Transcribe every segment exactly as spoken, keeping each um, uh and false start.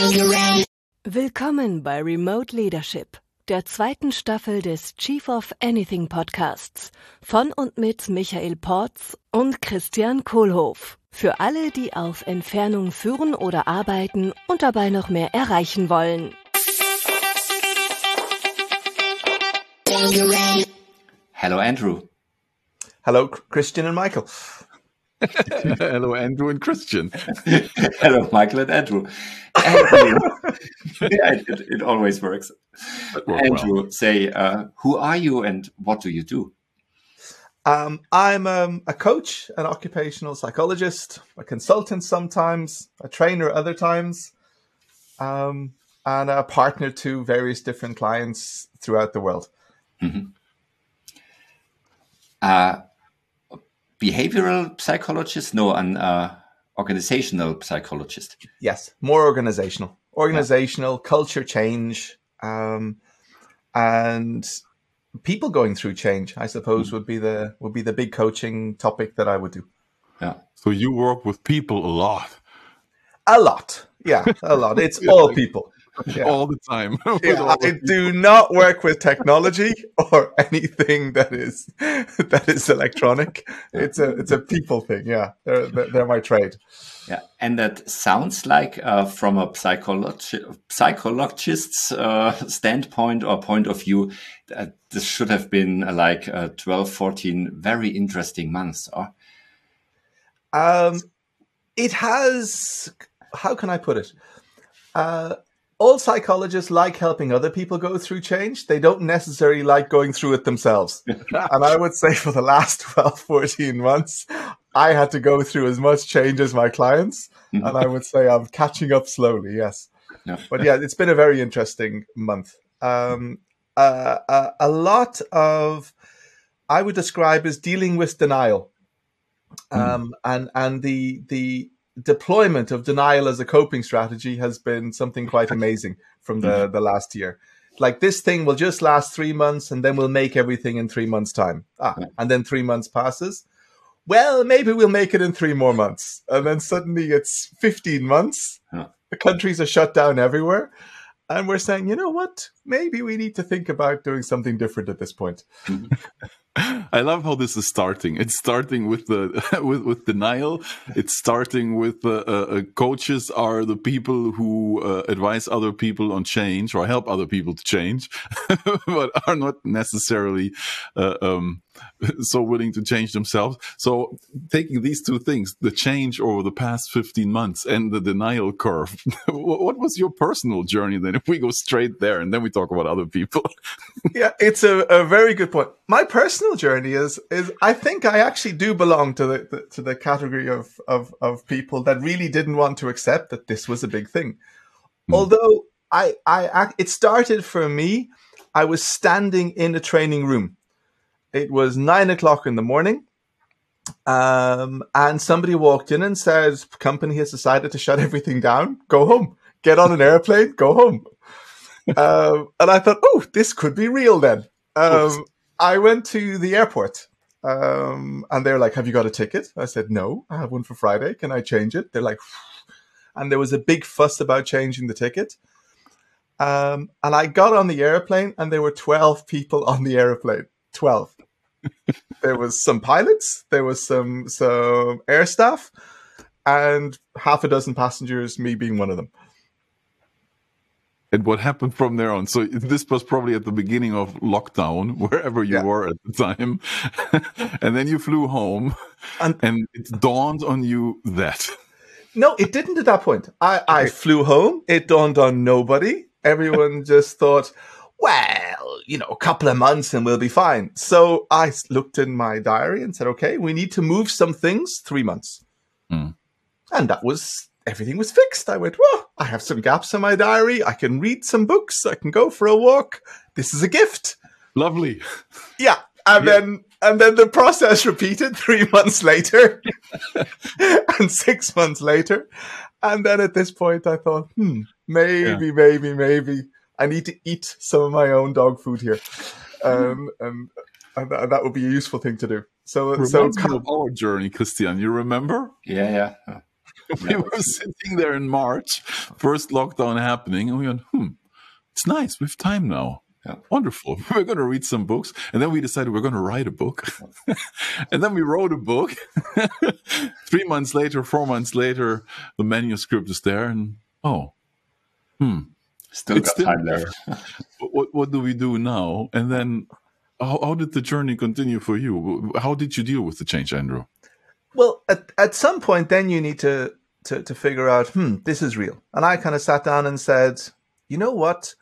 Willkommen bei Remote Leadership, der zweiten Staffel des Chief of Anything Podcasts von und mit Michael Porz und Christian Kohlhoff. Für alle, die auf Entfernung führen oder arbeiten und dabei noch mehr erreichen wollen. Hello, Andrew. Hello, Christian and Michael. Hello, Andrew and Christian. Hello, Michael and Andrew. Andrew. yeah, it, it always works. Andrew, well. say, uh, who are you and what do you do? Um, I'm um, a coach, an occupational psychologist, a consultant sometimes, a trainer other times, um, and a partner to various different clients throughout the world. Mm-hmm. Uh, behavioral psychologist? No, an uh, organizational psychologist. Yes, more organizational. Organizational, yeah. Culture change, um, and people going through change, I suppose, mm. would be the would be the big coaching topic that I would do. Yeah. So you work with people a lot. A lot. Yeah, a lot. It's all people. Yeah. All the time. Yeah, all I do not work with technology or anything that is that is electronic. It's a it's a people thing. Yeah, they're they're my trade. Yeah, and that sounds like uh, from a psychologi- psychologist's uh, standpoint or point of view, uh, this should have been uh, like uh, twelve, fourteen very interesting months. Or? Um, it has. How can I put it? Uh, all psychologists like helping other people go through change. They don't necessarily like going through it themselves. And I would say for the last twelve, fourteen months, I had to go through as much change as my clients. Mm-hmm. And I would say I'm catching up slowly, yes. Yeah. But yeah, it's been a very interesting month. Um, uh, uh, a lot of, I would describe as dealing with denial. Um, mm. And and the the deployment of denial as a coping strategy has been something quite amazing from the, the last year. Like, this thing will just last three months and then we'll make everything in three months' time. Ah, and then three months passes. Well, maybe we'll make it in three more months. And then suddenly it's fifteen months. Yeah. The countries are shut down everywhere. And we're saying, you know what? Maybe we need to think about doing something different at this point. I love how this is starting. It's starting with the with, with denial. It's starting with uh, uh, coaches are the people who uh, advise other people on change or help other people to change, but are not necessarily uh, um, so willing to change themselves. So taking these two things, the change over the past fifteen months and the denial curve, what was your personal journey then? If we go straight there and then we talk about other people. Yeah, it's a, a very good point. My personal journey is is I think I actually do belong to the, the to the category of, of of people that really didn't want to accept that this was a big thing. Mm. Although I I it started for me, I was standing in a training room. It was nine o'clock in the morning, um, and somebody walked in and said, "Company has decided to shut everything down. Go home. Get on an airplane. Go home." um, and I thought, "Oh, this could be real then." Um, I went to the airport, um, and they were like, "Have you got a ticket?" I said, "No, I have one for Friday. Can I change it?" They're like, phew. And there was a big fuss about changing the ticket. Um, and I got on the airplane, and there were twelve people on the airplane. twelve. There was some pilots, there was some some air staff, and half a dozen passengers, me being one of them. And what happened from there on? So this was probably at the beginning of lockdown, wherever you yeah. were at the time. And then you flew home, and, and it dawned on you that... No, it didn't at that point. I, I flew home. It dawned on nobody. Everyone just thought, well, you know, a couple of months and we'll be fine. So I looked in my diary and said, okay, we need to move some things three months. Mm. And that was... everything was fixed. I went, well, I have some gaps in my diary. I can read some books. I can go for a walk. This is a gift. Lovely. Yeah. And yeah. then and then the process repeated three months later and six months later. And then at this point, I thought, hmm, maybe, yeah. maybe, maybe I need to eat some of my own dog food here. Um, and, and, th- and that would be a useful thing to do. So, Reminds so me of our journey, Christian. You remember? Yeah, yeah. we were sitting there in March, first lockdown happening, and we went, hmm, it's nice. We have time now. Yeah. Wonderful. We're going to read some books. And then we decided we're going to write a book. And then we wrote a book. Three months later, four months later, the manuscript is there. And oh, hmm. Still It's got still- time there. What, what do we do now? And then how, how did the journey continue for you? How did you deal with the change, Andrew? Well, at, at some point, then you need to, to, to figure out, hmm, this is real. And I kind of sat down and said, you know what?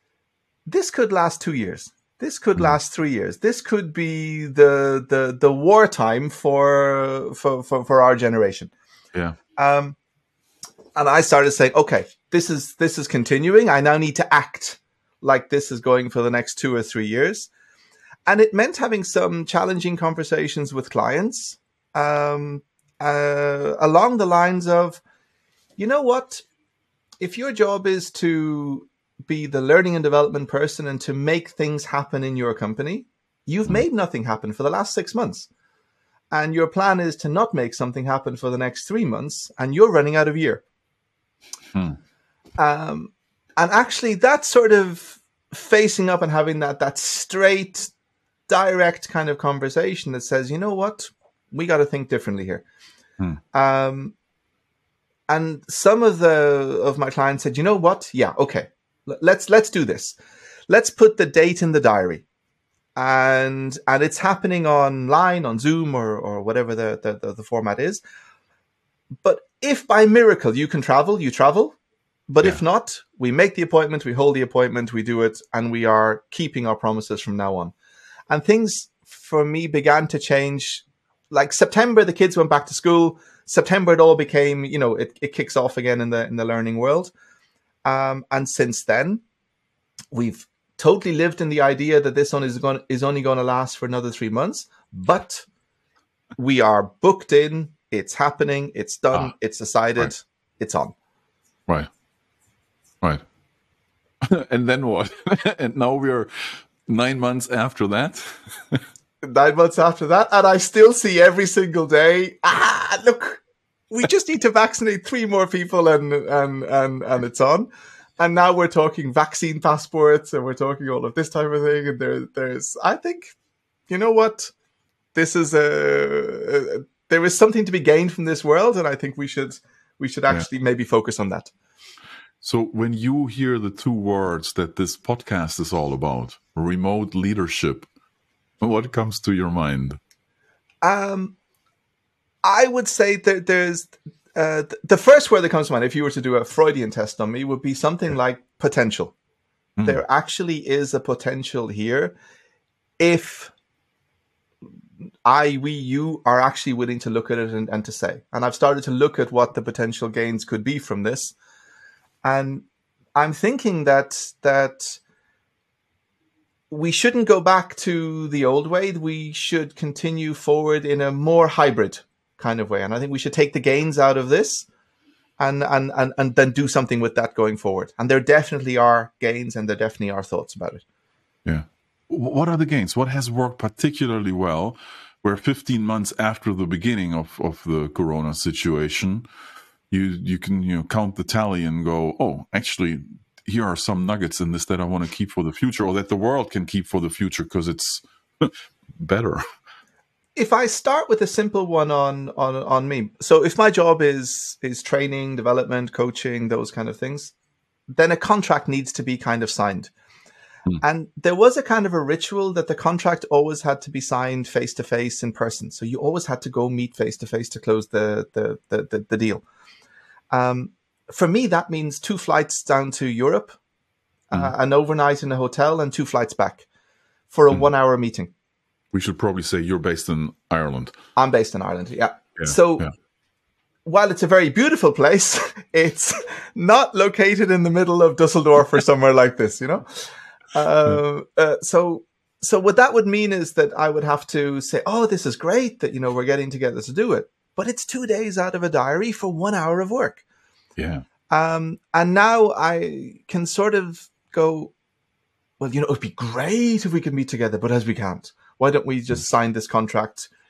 This could last two years. This could Mm. last three years. This could be the the the wartime for for for, for our generation. Yeah. Um, and I started saying, okay, this is this is continuing. I now need to act like this is going for the next two or three years. And it meant having some challenging conversations with clients um, uh, along the lines of, you know what? If your job is to be the learning and development person and to make things happen in your company, you've made nothing happen for the last six months. And your plan is to not make something happen for the next three months, and you're running out of year. Hmm. Um, and actually, that sort of facing up and having that that straight, direct kind of conversation that says, you know what, we got to think differently here. Hmm. Um, and some of the of my clients said, you know what, yeah, okay, L- let's let's do this. Let's put the date in the diary, and and it's happening online on Zoom or or whatever the the, the, the format is. But if by miracle you can travel, you travel. But if Yeah. not, we make the appointment, we hold the appointment, we do it, and we are keeping our promises from now on. And things for me began to change. Like September, the kids went back to school. September, it all became, you know, it, it kicks off again in the in the learning world. Um, and since then, we've totally lived in the idea that this one is going is only going to last for another three months. But we are booked in. It's happening. It's done. Ah, it's decided. right. It's on. Right. Right. And then what? And now we are nine months after that. Nine months after that, and I still see every single day, ah, look, we just need to vaccinate three more people, and and and and it's on. And now we're talking vaccine passports, and we're talking all of this type of thing. And there, there's, I think, you know what, this is a, a there is something to be gained from this world, and I think we should we should Yeah. actually maybe focus on that. So when you hear the two words that this podcast is all about, remote leadership, what comes to your mind? Um, I would say that there's uh, th- the first word that comes to mind, if you were to do a Freudian test on me, would be something like potential. Mm. There actually is a potential here if I, we, you are actually willing to look at it and, and to say. And I've started to look at what the potential gains could be from this. And I'm thinking that that we shouldn't go back to the old way. We should continue forward in a more hybrid kind of way. And I think we should take the gains out of this and and and, and then do something with that going forward. And there definitely are gains, and there definitely are thoughts about it. Yeah. W- What are the gains? What has worked particularly well? Where fifteen months after the beginning of, of the Corona situation, you you can you know count the tally and go, oh, actually, here are some nuggets in this that I want to keep for the future, or that the world can keep for the future because it's better. If I start with a simple one on on on me, so if my job is is training, development, coaching, those kind of things, then a contract needs to be kind of signed. Hmm. And there was a kind of a ritual that the contract always had to be signed face to face in person. So you always had to go meet face to face to close the the the, the, the deal. Um, for me, that means two flights down to Europe, uh, an overnight in a hotel, and two flights back for a Hmm. one-hour meeting. We should probably say you're based in Ireland. I'm based in Ireland, yeah. Yeah, So yeah. while it's a very beautiful place, it's not located in the middle of Dusseldorf or somewhere like this, you know? Uh, uh, so so what that would mean is that I would have to say, oh, this is great that, you know, we're getting together to do it. But it's two days out of a diary for one hour of work. Yeah. Um, and now I can sort of go, well, you know, it would be great if we could meet together, but as we can't, why don't we just sign this contract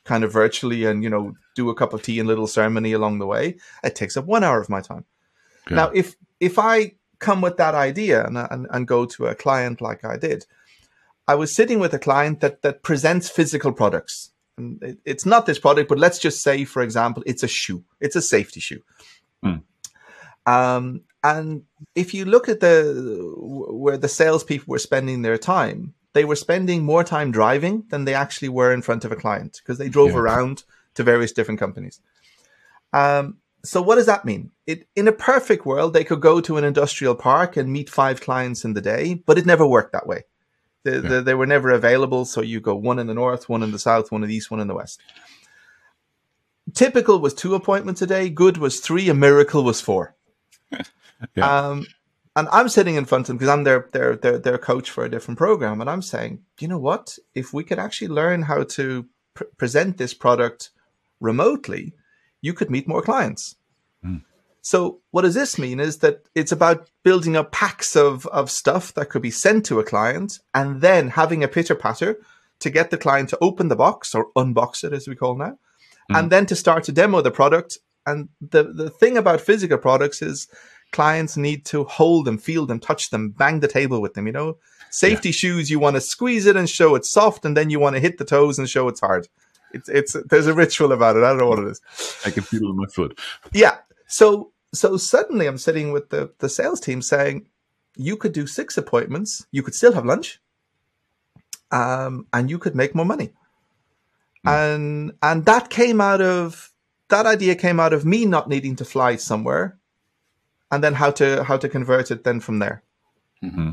kind of virtually and, you know, do a cup of tea and a little ceremony along the way. It takes up one hour of my time. Okay. Now, if if I come with that idea and, and, and go to a client like I did, I was sitting with a client that that presents physical products. And it, it's not this product, but let's just say, for example, it's a shoe. It's a safety shoe. Mm. Um, and if you look at the where the salespeople were spending their time, they were spending more time driving than they actually were in front of a client because they drove yeah. around to various different companies. Um, so what does that mean? It, in a perfect world, they could go to an industrial park and meet five clients in the day, but it never worked that way. The, yeah. the, they were never available. So you go one in the north, one in the south, one in the east, one in the west. Typical was two appointments a day. Good was three. A miracle was four. yeah. Um, and I'm sitting in front of them because I'm their, their, their, their coach for a different program. And I'm saying, you know what? If we could actually learn how to pr- present this product remotely, you could meet more clients. Mm. So what does this mean is that it's about building up packs of, of stuff that could be sent to a client and then having a pitter patter to get the client to open the box or unbox it, as we call now, mm. and then to start to demo the product. And the, the thing about physical products is clients need to hold them, feel them, touch them, bang the table with them. You know, safety yeah. shoes, you want to squeeze it and show it's soft, and then you want to hit the toes and show it's hard. It's it's there's a ritual about it. I don't know what it is. I can feel it in my foot. Yeah. So so suddenly I'm sitting with the, the sales team saying, you could do six appointments, you could still have lunch, um, and you could make more money. Mm. And and that came out of that idea came out of me not needing to fly somewhere, and then how to how to convert it then from there. Mm-hmm.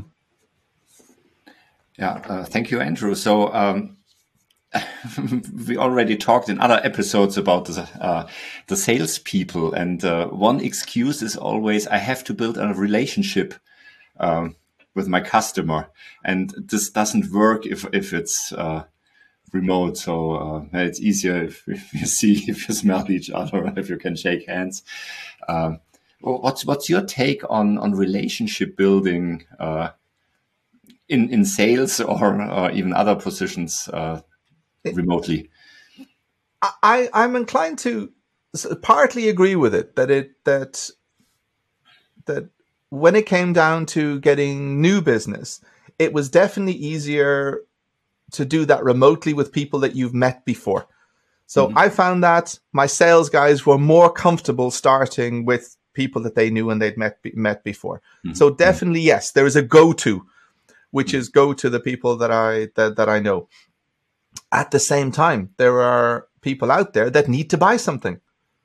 Yeah. Uh, thank you, Andrew. So. Um, we already talked in other episodes about the, uh, the salespeople, and uh, one excuse is always, I have to build a relationship um, with my customer, and this doesn't work if if it's uh, remote. So uh, it's easier if, if you see, if you smell each other, if you can shake hands. Uh, what's what's your take on on relationship building uh, in in sales or, or even other positions? Uh, remotely? I, I'm inclined to partly agree with it that it that that when it came down to getting new business, it was definitely easier to do that remotely with people that you've met before. So mm-hmm. I found that my sales guys were more comfortable starting with people that they knew and they'd met met before. Mm-hmm. So definitely, yes, there is a go-to, which mm-hmm. is go to the people that I that, that I know. At the same time, there are people out there that need to buy something.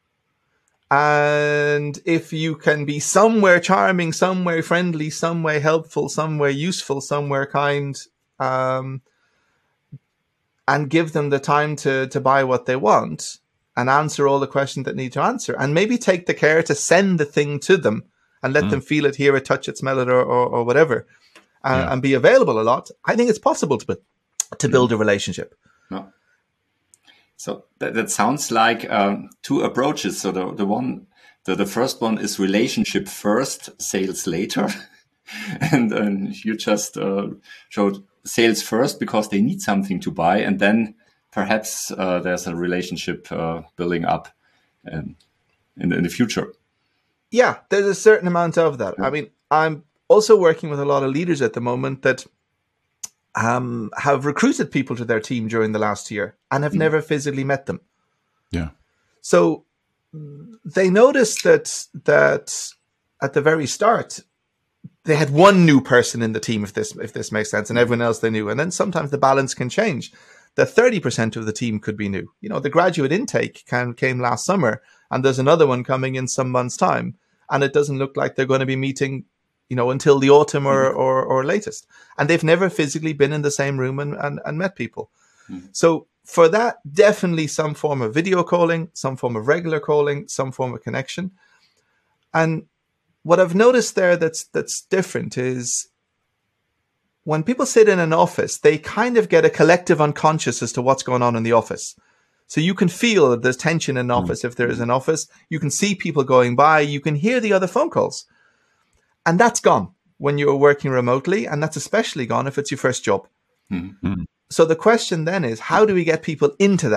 And if you can be somewhere charming, somewhere friendly, somewhere helpful, somewhere useful, somewhere kind, um, and give them the time to, to buy what they want and answer all the questions that need to answer, and maybe take the care to send the thing to them and let mm. them feel it, hear it, touch it, smell it, or, or, or whatever, uh, yeah. and be available a lot, I think it's possible to, to build a relationship. No. So that, that sounds like um, two approaches. So the, the one, the, the first one is relationship first, sales later. and, and you just uh, showed sales first because they need something to buy. And then perhaps uh, there's a relationship uh, building up um, in, in the future. Yeah, there's a certain amount of that. Yeah. I mean, I'm also working with a lot of leaders at the moment that Um, have recruited people to their team during the last year and have mm. never physically met them. Yeah. So they noticed that that at the very start they had one new person in the team, if this if this makes sense, and everyone else they knew. And then sometimes the balance can change. That thirty percent of the team could be new. You know, the graduate intake can, came last summer, and there's another one coming in some months' time, and it doesn't look like they're going to be meeting, you know, until the autumn or, mm-hmm. or, or latest. And they've never physically been in the same room and, and, and met people. Mm-hmm. So for that, definitely some form of video calling, some form of regular calling, some form of connection. And what I've noticed there that's, that's different is when people sit in an office, they kind of get a collective unconscious as to what's going on in the office. So you can feel that there's tension in an office. Mm-hmm. If there is an office, you can see people going by, you can hear the other phone calls. And that's gone when you're working remotely, and that's especially gone if it's your first job. Mm-hmm. So the question then is, how do we get people into that?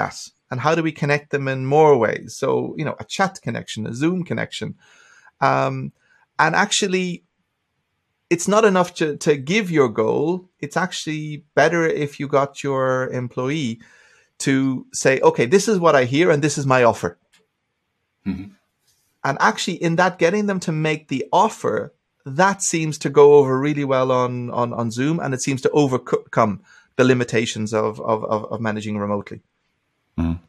And how do we connect them in more ways? So, you know, a chat connection, a Zoom connection. Um, and actually, it's not enough to, to give your goal. It's actually better if you got your employee to say, okay, this is what I hear and this is my offer. Mm-hmm. And actually in that, getting them to make the offer, that seems to go over really well on, on, on Zoom, and it seems to overcome the limitations of, of, of managing remotely. Mm.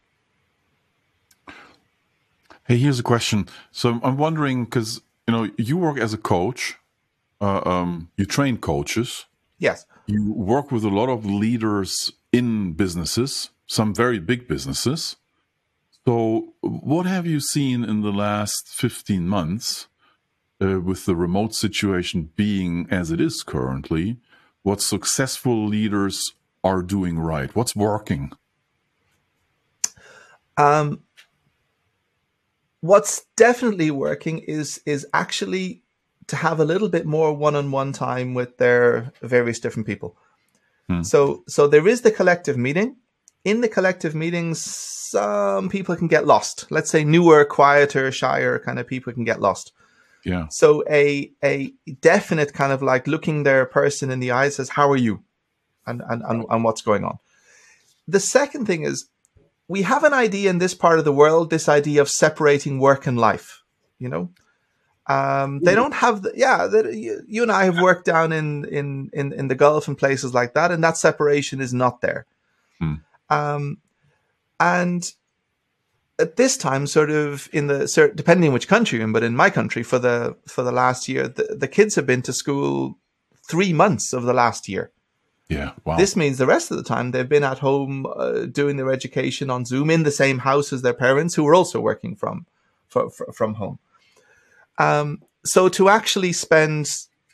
Hey, here's a question. So I'm wondering, because, you know, you work as a coach, uh, um, you train coaches. Yes. You work with a lot of leaders in businesses, some very big businesses. So what have you seen in the last fifteen months uh, with the remote situation being as it is currently? What successful leaders are doing right? What's working? Um, what's definitely working is is actually to have a little bit more one-on-one time with their various different people. Hmm. So so there is the collective meeting. In the collective meetings, some people can get lost. Let's say newer, quieter, shyer kind of people can get lost. Yeah. So a a definite kind of like looking their person in the eyes says, how are you? And, and, and, and what's going on. The second thing is, we have an idea in this part of the world, this idea of separating work and life, you know? Um, they don't have, the, yeah, the, you, you and I have worked down in, in, in, in the Gulf and places like that, and that separation is not there. Hmm. Um, and at this time, sort of in the, depending on which country you're in, but in my country for the, for the last year, the, the kids have been to school three months of the last year. Yeah. Wow. This means the rest of the time they've been at home uh, doing their education on Zoom in the same house as their parents, who are also working from for, for, from home. Um, so to actually spend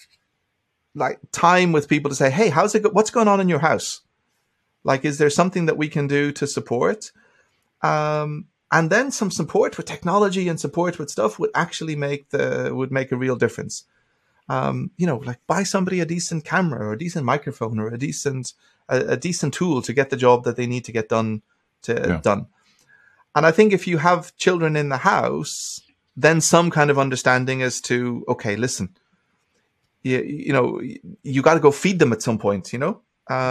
like time with people to say, "Hey, how's it? Go- what's going on in your house? Like, is there something that we can do to support?" Um, and then some support with technology and support with stuff would actually make the would make a real difference. Um, you know, like buy somebody a decent camera or a decent microphone or a decent a, a decent tool to get the job that they need to get done to yeah. done. And I think if you have children in the house, then some kind of understanding as to, okay, listen, you, you know, you got to go feed them at some point, you know,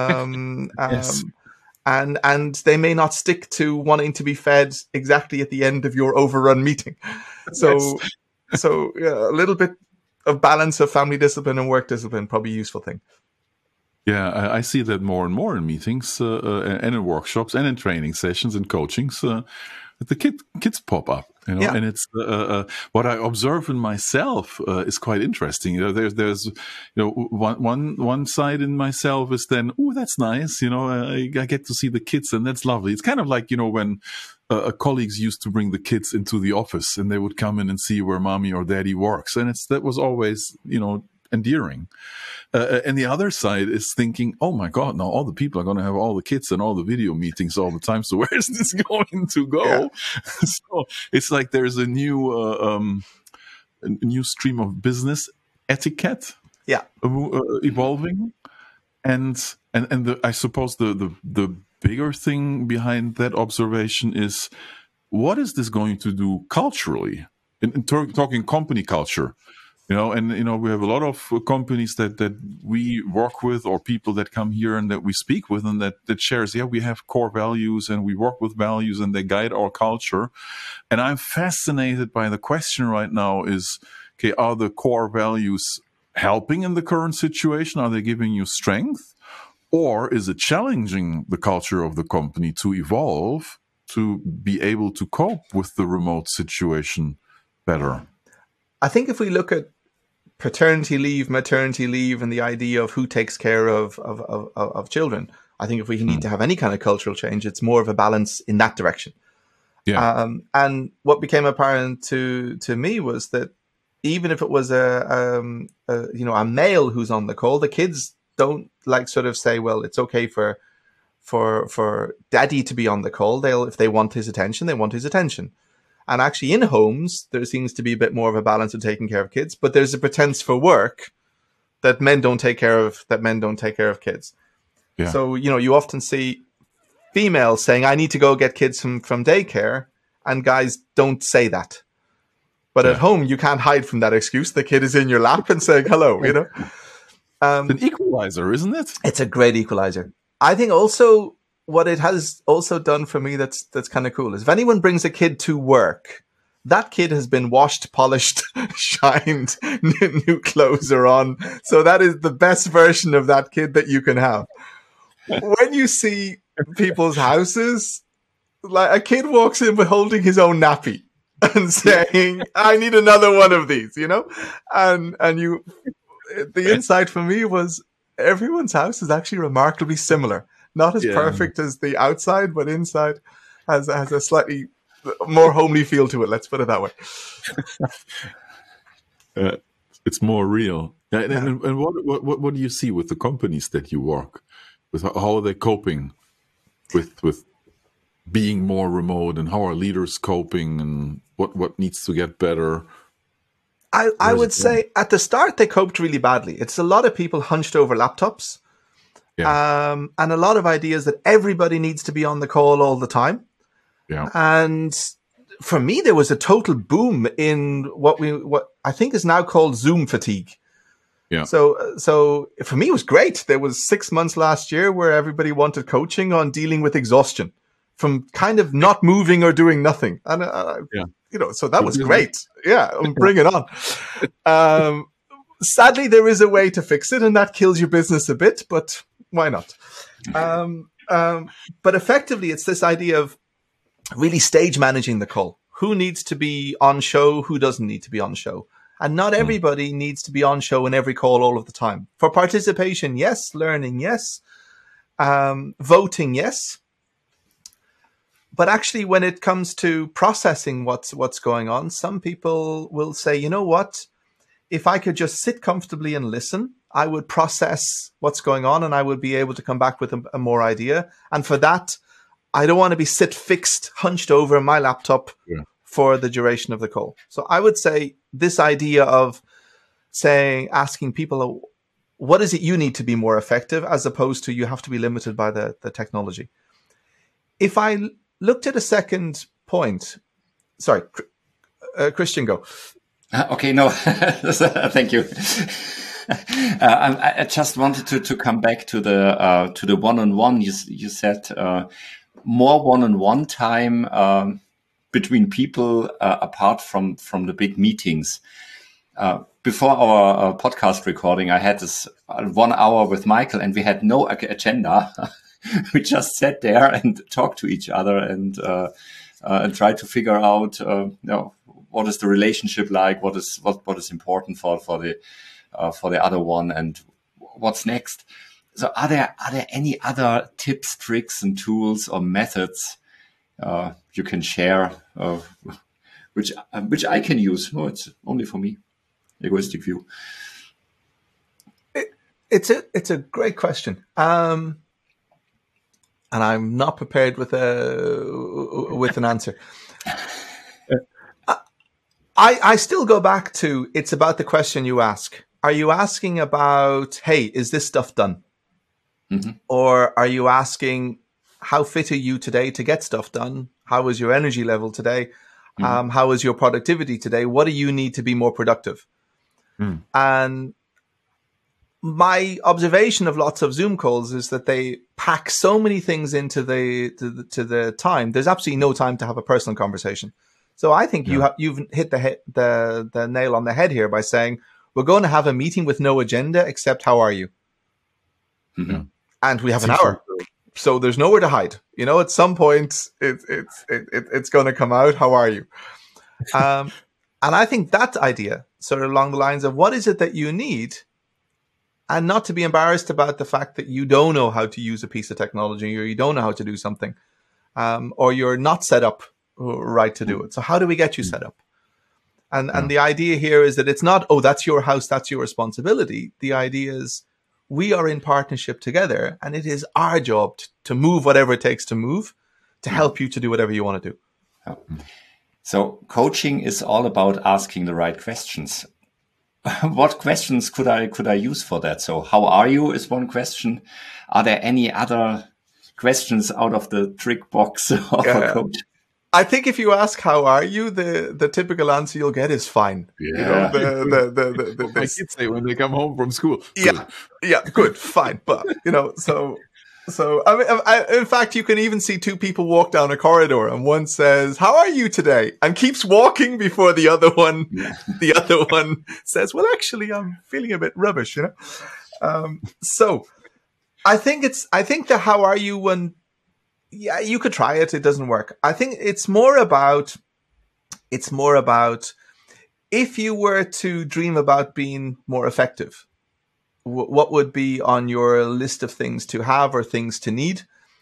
um, yes. um, and and they may not stick to wanting to be fed exactly at the end of your overrun meeting. So, yes. so yeah, a little bit of balance of family discipline and work discipline, probably a useful thing. Yeah, I, I see that more and more in meetings uh, uh, and in workshops and in training sessions and coachings. Uh, the kid, kids pop up, you know, yeah. and it's uh, uh, what I observe in myself uh, is quite interesting. You know, there's there's you know one one one side in myself is then, oh, that's nice, you know, I, I get to see the kids and that's lovely. It's kind of like, you know, when uh, colleagues used to bring the kids into the office and they would come in and see where mommy or daddy works, and it's that was always, you know, endearing. Uh, and the other side is thinking, oh my God, now all the people are going to have all the kids and all the video meetings all the time. So where is this going to go? Yeah. So it's like there's a new, uh, um, a new stream of business etiquette, yeah, uh, evolving, and and and the, I suppose the the the bigger thing behind that observation is, what is this going to do culturally? In, in ter- talking company culture. You know, and, you know, we have a lot of companies that, that we work with, or people that come here and that we speak with, and that, that shares, yeah, we have core values and we work with values and they guide our culture. And I'm fascinated by the question right now is, okay, are the core values helping in the current situation? Are they giving you strength? Or is it challenging the culture of the company to evolve, to be able to cope with the remote situation better? I think if we look at paternity leave, maternity leave, and the idea of who takes care of of, of, of children, I think if we need mm. to have any kind of cultural change, it's more of a balance in that direction. Yeah. Um, and what became apparent to to me was that even if it was a, um, a you know a male who's on the call, the kids don't like sort of say, well, it's okay for for for daddy to be on the call. They'll if they want his attention, they want his attention. And actually in homes, there seems to be a bit more of a balance of taking care of kids, but there's a pretense for work that men don't take care of, that men don't take care of kids. Yeah. So, you know, you often see females saying, I need to go get kids from, from daycare, and guys don't say that. But yeah. At home, you can't hide from that excuse. The kid is in your lap and saying hello, you know? Um, it's an equalizer, isn't it? It's a great equalizer. I think also what it has also done for me that's that's kind of cool is if anyone brings a kid to work, that kid has been washed, polished, shined, new, new clothes are on. So that is the best version of that kid that you can have. When you see people's houses, like a kid walks in with holding his own nappy and saying, I need another one of these, you know? And and you, the insight for me was everyone's house is actually remarkably similar. Not as yeah. perfect as the outside, but inside has, has a slightly more homely feel to it. Let's put it that way. uh, it's more real. And, yeah. and, and what, what, what do you see with the companies that you work with? How are they coping with, with being more remote, and how are leaders coping, and what, what needs to get better? I, I would say at the start, they coped really badly. It's a lot of people hunched over laptops, yeah. um, and a lot of ideas that everybody needs to be on the call all the time. Yeah. And for me, there was a total boom in what we, what I think is now called Zoom fatigue. Yeah. So, so for me, it was great. There was six months last year where everybody wanted coaching on dealing with exhaustion from kind of not moving or doing nothing. And, uh, yeah. you know, so that was great. Yeah. Bring it on. Um, sadly, there is a way to fix it, and that kills your business a bit, but why not? Um, um, but effectively, it's this idea of really stage managing the call. Who needs to be on show? Who doesn't need to be on show? And not everybody mm. needs to be on show in every call all of the time. For participation, yes. Learning, yes. Um, voting, yes. But actually, when it comes to processing what's what's going on, some people will say, you know what? If I could just sit comfortably and listen, I would process what's going on, and I would be able to come back with a, a more idea. And for that, I don't want to be sit fixed, hunched over my laptop yeah. for the duration of the call. So I would say this idea of saying, asking people, what is it you need to be more effective, as opposed to you have to be limited by the, the technology. If I looked at a second point, sorry, uh, Christian, go. Uh, okay, no, thank you. Uh, I, I just wanted to, to come back to the uh, to the one-on-one. You, you said uh, more one-on-one time um, between people uh, apart from from the big meetings. Uh, before our uh, podcast recording, I had this uh, one hour with Michael, and we had no agenda. We just sat there and talked to each other and uh, uh, and tried to figure out, uh, you know, what is the relationship like, what is what what is important for for the uh, for the other one, and what's next. So, are there are there any other tips, tricks, and tools or methods uh, you can share, uh, which uh, which I can use? No, it's only for me. Egoistic view. It, it's a it's a great question. Um, And I'm not prepared with a with an answer. I I still go back to, it's about the question you ask. Are you asking about, hey, is this stuff done? Mm-hmm. Or are you asking, how fit are you today to get stuff done? How is your energy level today? Mm-hmm. Um, how is your productivity today? What do you need to be more productive? Mm. And my observation of lots of Zoom calls is that they pack so many things into the to the, to the time. There's absolutely no time to have a personal conversation. So I think yeah. you have you've hit the he- the the nail on the head here by saying we're going to have a meeting with no agenda except how are you, mm-hmm. and we have an hour, so there's nowhere to hide. You know, at some point it, it's it, it, it's going to come out. How are you? Um, and I think that idea, sort of along the lines of what is it that you need. And not to be embarrassed about the fact that you don't know how to use a piece of technology, or you don't know how to do something, um, or you're not set up right to do it. So how do we get you set up? And and the idea here is that it's not, oh, that's your house, that's your responsibility. The idea is we are in partnership together, and it is our job t- to move whatever it takes to move, to help you to do whatever you want to do. So coaching is all about asking the right questions. What questions could I could I use for that? So how are you is one question. Are there any other questions out of the trick box of Yeah. a coach. I think if you ask how are you, the, the typical answer you'll get is fine. You know, Yeah. the, the, the, the, the, My this- kids say when they come home from school. Yeah, Good. yeah, good, fine, but you know, so, so I mean, I, in fact, you can even see two people walk down a corridor, and one says, "How are you today?" and keeps walking before the other one, Yeah. the other one says, "Well, actually, I'm feeling a bit rubbish," you know. Um, so, I think it's, I think the "How are you" one, yeah, you could try it; it doesn't work. I think it's more about, it's more about if you were to dream about being more effective. What would be on your list of things to have or things to need?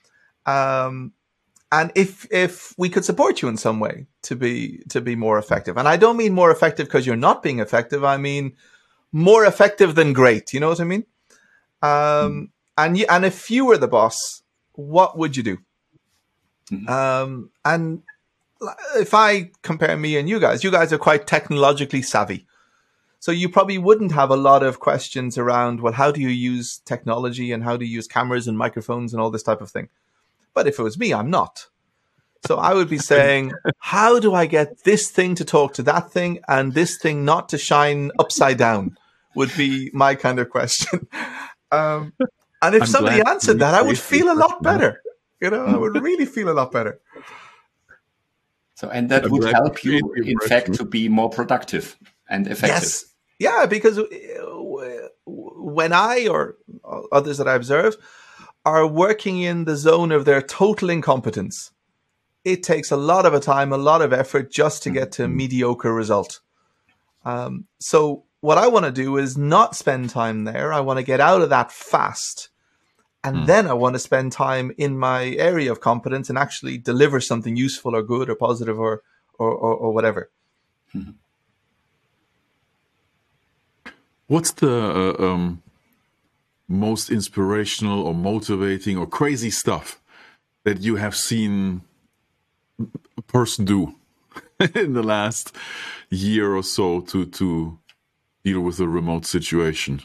Um, and if if we could support you in some way to be to be more effective. And I don't mean more effective because you're not being effective. I mean more effective than great. You know what I mean? Um, and you, and if you were the boss, what would you do? Mhm. Um, and if I compare me and you guys, you guys are quite technologically savvy. So you probably wouldn't have a lot of questions around, well, how do you use technology and how do you use cameras and microphones and all this type of thing? But if it was me, I'm not. So I would be saying, how do I get this thing to talk to that thing and this thing not to shine upside down would be my kind of question. Um, and if I'm somebody glad answered you that, I would raised feel a this lot question. better. You know, I would really feel a lot better. So, and that I'm would glad help you you, created the in fact, impression. to be more productive and effective. Yes. Yeah, because uh, when I or others that I observe are working in the zone of their total incompetence, it takes a lot of a time, a lot of effort just to get to a mediocre result. Um, so what I want to do is not spend time there. I want to get out of that fast. And Mm. then I want to spend time in my area of competence and actually deliver something useful or good or positive or, or, or, or whatever. What's the uh, um, most inspirational or motivating or crazy stuff that you have seen a person do in the last year or so to to deal with a remote situation?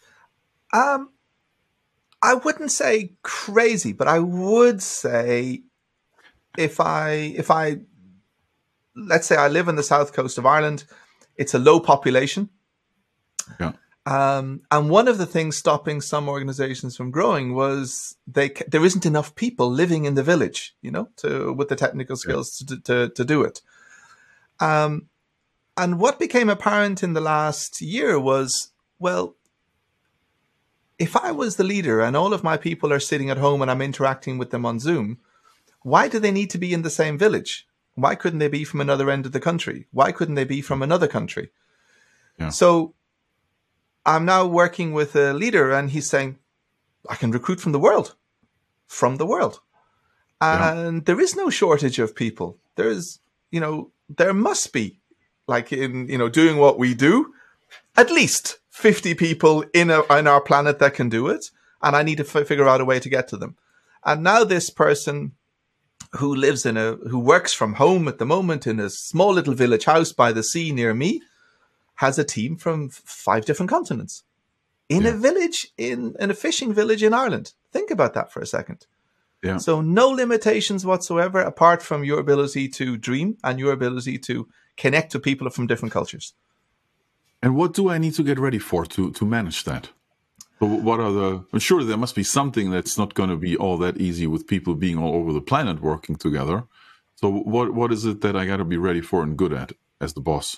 Um, I wouldn't say crazy, but I would say if I if I let's say I live in the south coast of Ireland, it's a low population. Yeah. Um, and one of the things stopping some organizations from growing was they there isn't enough people living in the village, you know, to with the technical skills to, to to do it. Um, and what became apparent in the last year was, well, if I was the leader and all of my people are sitting at home and I'm interacting with them on Zoom, why do they need to be in the same village? Why couldn't they be from another end of the country? Why couldn't they be from another country? Yeah. So I'm now working with a leader and he's saying, I can recruit from the world, from the world. And yeah. There is no shortage of people. There's, you know, there must be, like in, you know, doing what we do, at least fifty people in, a, in our planet that can do it. And I need to f- figure out a way to get to them. And now this person who lives in a, who works from home at the moment in a small little village house by the sea near me, has a team from five different continents in yeah. a village, in, in a fishing village in Ireland. Think about that for a second. Yeah. So no limitations whatsoever, apart from your ability to dream and your ability to connect to people from different cultures. And what do I need to get ready for to, to manage that? So what are the, I'm sure there must be something that's not going to be all that easy with people being all over the planet working together. So what what is it that I got to be ready for and good at as the boss?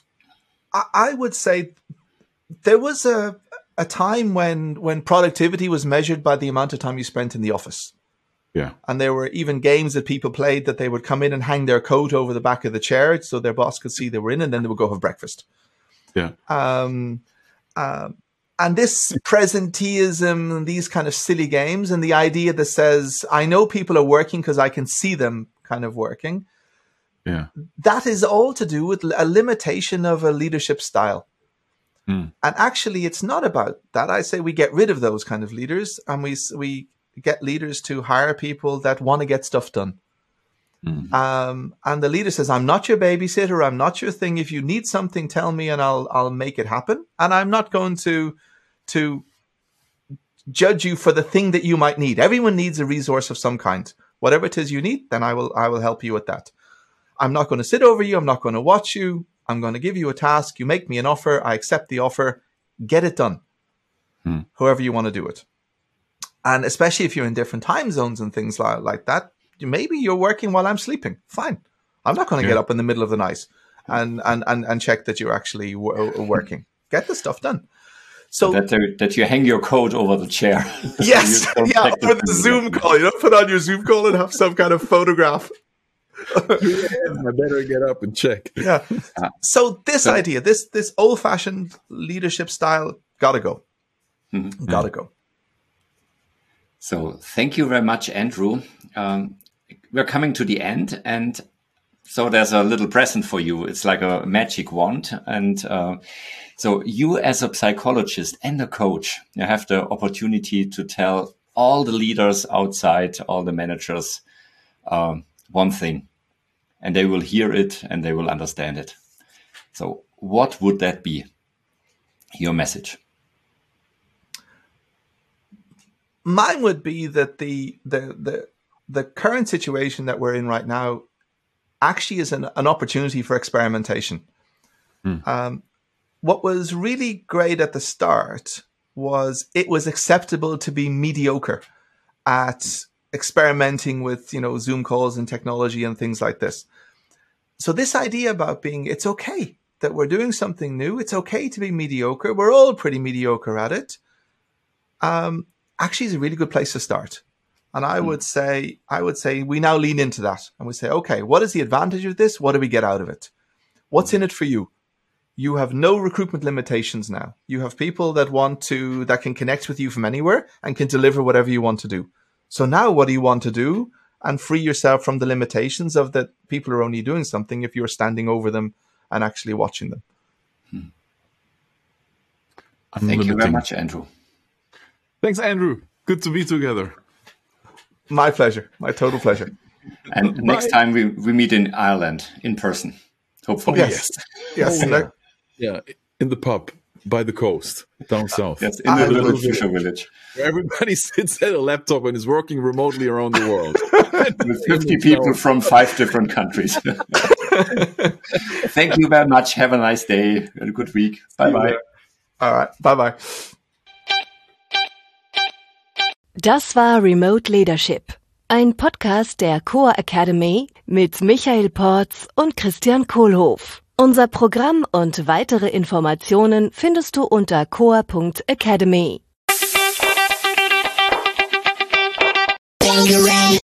I would say there was a a time when when productivity was measured by the amount of time you spent in the office. Yeah. And there were even games that people played that they would come in and hang their coat over the back of the chair so their boss could see they were in, and then they would go have breakfast. Yeah. Um, um, and this presenteeism and these kind of silly games and the idea that says, I know people are working because I can see them kind of working. Yeah. That is all to do with a limitation of a leadership style. Mm. And actually, it's not about that. I say we get rid of those kind of leaders and we we get leaders to hire people that want to get stuff done. Mm. Um, and the leader says, I'm not your babysitter. I'm not your thing. If you need something, tell me and I'll I'll make it happen. And I'm not going to to judge you for the thing that you might need. Everyone needs a resource of some kind. Whatever it is you need, then I will I will help you with that. I'm not going to sit over you. I'm not going to watch you. I'm going to give you a task. You make me an offer. I accept the offer. Get it done. Hmm. However you want to do it. And especially if you're in different time zones and things like, like that, maybe you're working while I'm sleeping. Fine. I'm not going to yeah. get up in the middle of the night and, and, and, and check that you're actually w- working. Get the stuff done. So that, that you hang your coat over the chair. Yes. So yeah. Or the Zoom call. You know, put on your Zoom call and have some kind of photograph. I better get up and check. Yeah. So this so, idea, this this old-fashioned leadership style, gotta go. Mm-hmm. Gotta go. So thank you very much, Andrew. Um, we're coming to the end, and so there's a little present for you. It's like a magic wand, and uh, so you, as a psychologist and a coach, you have the opportunity to tell all the leaders outside, all the managers, um, one thing. And they will hear it and they will understand it. So what would that be? Your message? Mine would be that the the the, the current situation that we're in right now actually is an, an opportunity for experimentation. Hmm. Um, what was really great at the start was it was acceptable to be mediocre at experimenting with, you know, Zoom calls and technology and things like this. So this idea about being, it's okay that we're doing something new. It's okay to be mediocre. We're all pretty mediocre at it. Um, actually is a really good place to start. And I mm. would say, I would say we now lean into that and we say, okay, what is the advantage of this? What do we get out of it? What's in it for you? You have no recruitment limitations now. You have people that want to, that can connect with you from anywhere and can deliver whatever you want to do. So now what do you want to do? And free yourself from the limitations of that people are only doing something if you're standing over them and actually watching them. Hmm. Thank you very much, Andrew. Thanks, Andrew. Good to be together. My pleasure. My total pleasure. And Bye. Next time we, we meet in Ireland in person, hopefully. Oh, yes. Yes. Oh, yeah. yeah, in the pub. By the coast, down south. Yes, in the little fisher village. Where everybody sits at a laptop and is working remotely around the world. With fifty people from five different countries. Thank you very much. Have a nice day and a good week. Bye-bye. All right. Bye-bye. Das war Remote Leadership, ein Podcast der Coa Academy mit Michael Porz und Christian Kohlhoff. Unser Programm und weitere Informationen findest du unter coa punkt academy.